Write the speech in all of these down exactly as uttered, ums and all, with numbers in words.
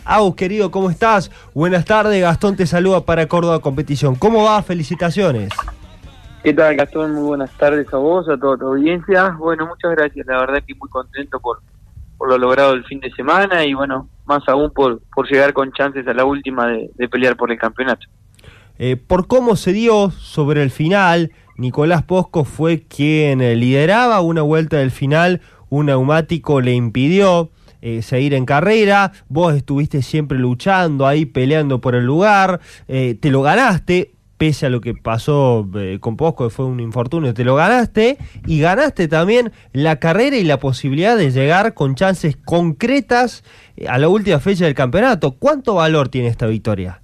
Agus, querido, ¿cómo estás? Buenas tardes, Gastón te saluda para Córdoba Competición. ¿Cómo va? Felicitaciones. ¿Qué tal, Gastón? Muy buenas tardes a vos, a toda tu audiencia. Bueno, muchas gracias, la verdad que muy contento por, por lo logrado el fin de semana y bueno, más aún por, por llegar con chances a la última de, de pelear por el campeonato. Eh, por cómo se dio sobre el final, Nicolás Posco fue quien lideraba una vuelta del final, un neumático le impidió Eh, seguir en carrera, vos estuviste siempre luchando ahí, peleando por el lugar, eh, te lo ganaste, pese a lo que pasó eh, con Posco, que fue un infortunio, te lo ganaste, y ganaste también la carrera y la posibilidad de llegar con chances concretas eh, a la última fecha del campeonato. ¿Cuánto valor tiene esta victoria?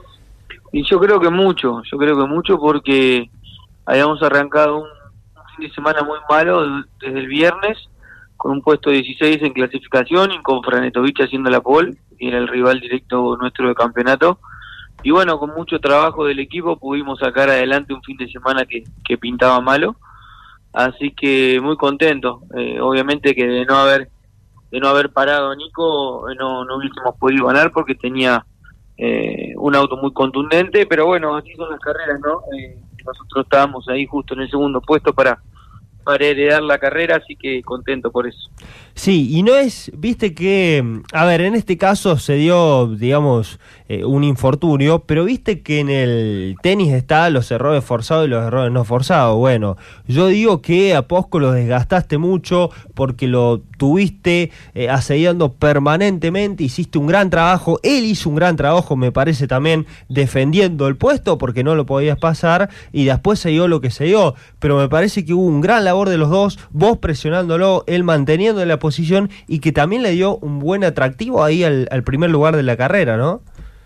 Y yo creo que mucho, yo creo que mucho porque habíamos arrancado un, un fin de semana muy malo desde el viernes, con un puesto dieciséis en clasificación y con Franetovich haciendo la pole, que era el rival directo nuestro de campeonato. Y bueno, con mucho trabajo del equipo pudimos sacar adelante un fin de semana que, que pintaba malo. Así que muy contento. Eh, obviamente que de no haber de no haber parado a Nico, no, no hubiésemos podido ganar porque tenía eh, un auto muy contundente. Pero bueno, así son las carreras, ¿no? Eh, nosotros estábamos ahí justo en el segundo puesto para... para heredar la carrera, así que contento por eso. Sí, y no es, viste que, a ver, en este caso se dio, digamos, eh, un infortunio, pero viste que en el tenis está los errores forzados y los errores no forzados. Bueno, yo digo que a Posco lo desgastaste mucho porque lo tuviste eh, asediando permanentemente, hiciste un gran trabajo, él hizo un gran trabajo, me parece también, defendiendo el puesto porque no lo podías pasar, y después se dio lo que se dio, pero me parece que hubo un gran labor de los dos, vos presionándolo, él manteniendo la posición, y que también le dio un buen atractivo ahí al, al primer lugar de la carrera, ¿no?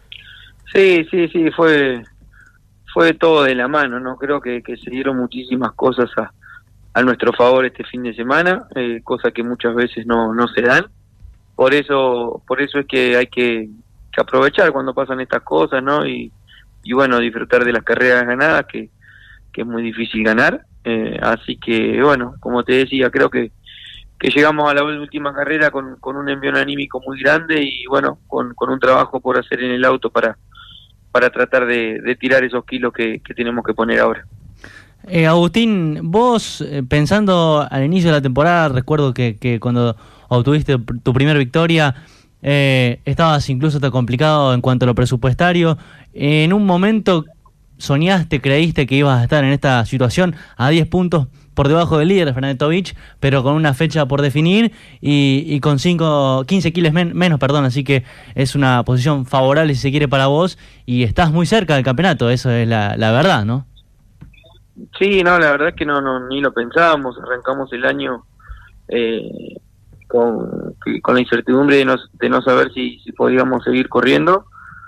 Sí, sí, sí, fue fue todo de la mano, ¿no? Creo que, que se dieron muchísimas cosas a, a nuestro favor este fin de semana, eh, cosas que muchas veces no, no se dan. Por eso por eso es que hay que, que aprovechar cuando pasan estas cosas, ¿no? Y, y bueno, disfrutar de las carreras ganadas, que, que es muy difícil ganar. Eh, así que, bueno, como te decía, creo que que llegamos a la última carrera con, con un envío anímico muy grande y bueno, con, con un trabajo por hacer en el auto para, para tratar de, de tirar esos kilos que, que tenemos que poner ahora. Eh, Agustín, vos eh, pensando al inicio de la temporada, recuerdo que, que cuando obtuviste tu primera victoria, eh, estabas incluso tan complicado en cuanto a lo presupuestario. En un momento soñaste, creíste que ibas a estar en esta situación a diez puntos por debajo del líder, Franetovich, pero con una fecha por definir y, y con cinco, quince kilos men, menos, perdón, así que es una posición favorable si se quiere para vos y estás muy cerca del campeonato, eso es la, la verdad, ¿no? Sí, no, la verdad es que no, no ni lo pensábamos, arrancamos el año eh, con, con la incertidumbre de no, de no saber si, si podíamos seguir corriendo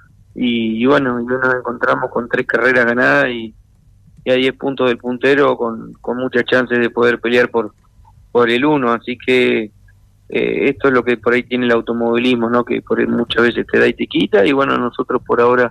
y, y bueno, y nos encontramos con tres carreras ganadas y y a diez puntos del puntero con, con muchas chances de poder pelear por por el uno, así que eh, esto es lo que por ahí tiene el automovilismo, ¿no? Que por ahí muchas veces te da y te quita, y bueno, nosotros por ahora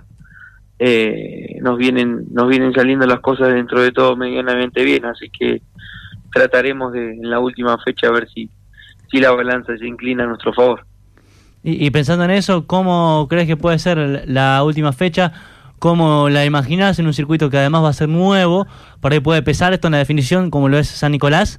eh, nos vienen nos vienen saliendo las cosas dentro de todo medianamente bien, así que trataremos de en la última fecha a ver si, si la balanza se inclina a nuestro favor. Y, y pensando en eso, ¿cómo crees que puede ser la última fecha? ¿Cómo la imaginás en un circuito que además va a ser nuevo? ¿Por ahí puede pesar esto en la definición como lo es San Nicolás?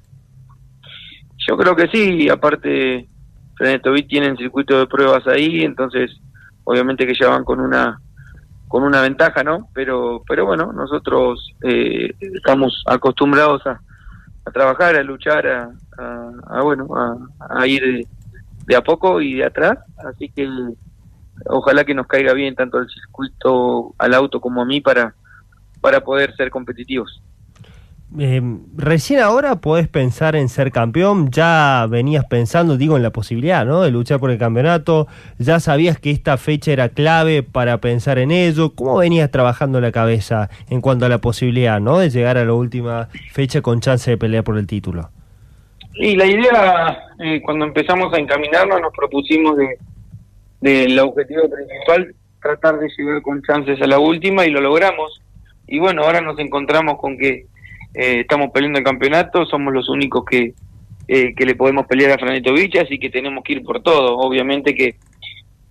Yo creo que sí, aparte Franetovich tienen circuito de pruebas ahí, entonces obviamente que ya van con una con una ventaja, ¿no? Pero pero bueno, nosotros eh, estamos acostumbrados a, a trabajar, a luchar, a, a, a bueno, a, a ir de, de a poco y de atrás, así que ojalá que nos caiga bien tanto el circuito, al auto como a mí para, para poder ser competitivos. Eh, recién ahora podés pensar en ser campeón, ya venías pensando, digo, en la posibilidad, ¿no?, de luchar por el campeonato, ya sabías que esta fecha era clave para pensar en ello. ¿Cómo venías trabajando la cabeza en cuanto a la posibilidad, ¿no?, de llegar a la última fecha con chance de pelear por el título? Y la idea, eh, cuando empezamos a encaminarnos, nos propusimos de del objetivo principal, tratar de llegar con chances a la última, y lo logramos. Y bueno, ahora nos encontramos con que eh, estamos peleando el campeonato, somos los únicos que eh, que le podemos pelear a Franetovich, así que tenemos que ir por todo. Obviamente que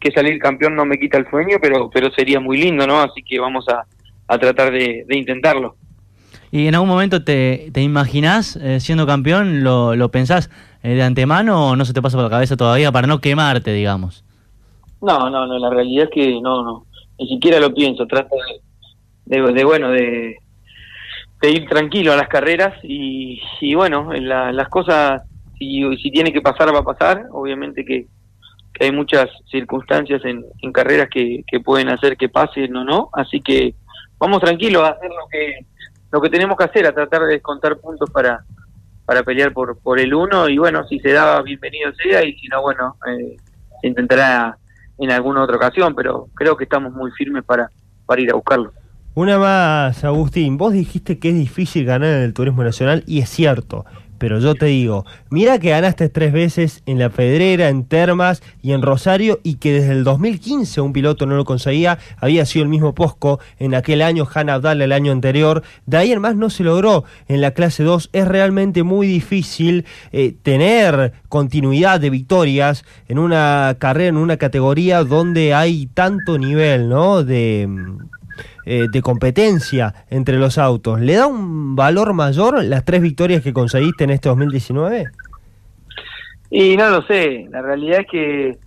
que salir campeón no me quita el sueño, pero pero sería muy lindo, ¿no? Así que vamos a, a tratar de, de intentarlo. ¿Y en algún momento te, te imaginás eh, siendo campeón? ¿Lo, lo pensás eh, de antemano o no se te pasa por la cabeza todavía para no quemarte, digamos? No, no, no, la realidad es que no, no, ni siquiera lo pienso, trato de, de, de bueno, de, de ir tranquilo a las carreras y, y bueno, en la, las cosas, si, si tiene que pasar, va a pasar, obviamente que, que hay muchas circunstancias en, en carreras que, que pueden hacer que pasen o no, así que vamos tranquilos a hacer lo que lo que tenemos que hacer, a tratar de descontar puntos para para pelear por por el uno, y bueno, si se da, bienvenido sea, y si no, bueno, eh, se intentará en alguna otra ocasión, pero creo que estamos muy firmes para, para ir a buscarlo. Una más, Agustín, vos dijiste que es difícil ganar en el turismo nacional, y es cierto, pero yo te digo, mira que ganaste tres veces en La Pedrera, en Termas y en Rosario, y que desde el dos mil quince un piloto no lo conseguía, había sido el mismo Posco en aquel año, Han Abdal el año anterior, de ahí en más no se logró en la clase dos. Es realmente muy difícil eh, tener continuidad de victorias en una carrera, en una categoría donde hay tanto nivel, ¿no?, de... Eh, de competencia entre los autos. ¿Le da un valor mayor las tres victorias que conseguiste en este dos mil diecinueve? Y no lo sé, la realidad es que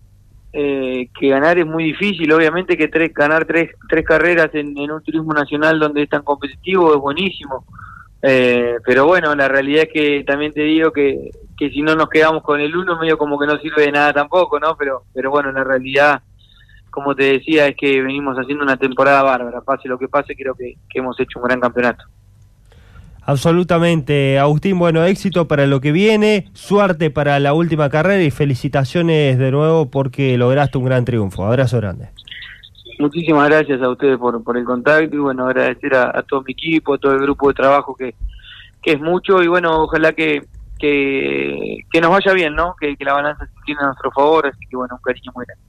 eh, que ganar es muy difícil, obviamente que tres, ganar tres, tres carreras en, en un turismo nacional donde es tan competitivo es buenísimo, eh, pero bueno, la realidad es que también te digo que, que si no nos quedamos con el uno, medio como que no sirve de nada tampoco, ¿no? Pero, pero bueno, la realidad, como te decía, es que venimos haciendo una temporada bárbara. Pase lo que pase, creo que, que hemos hecho un gran campeonato. Absolutamente, Agustín. Bueno, éxito para lo que viene, suerte para la última carrera y felicitaciones de nuevo porque lograste un gran triunfo. Abrazo grande. Muchísimas gracias a ustedes por, por el contacto y bueno, agradecer a, a todo mi equipo, a todo el grupo de trabajo que, que es mucho, y bueno, ojalá que, que, que nos vaya bien, ¿no? Que, que la balanza se incline a nuestro favor, así que bueno, un cariño muy grande.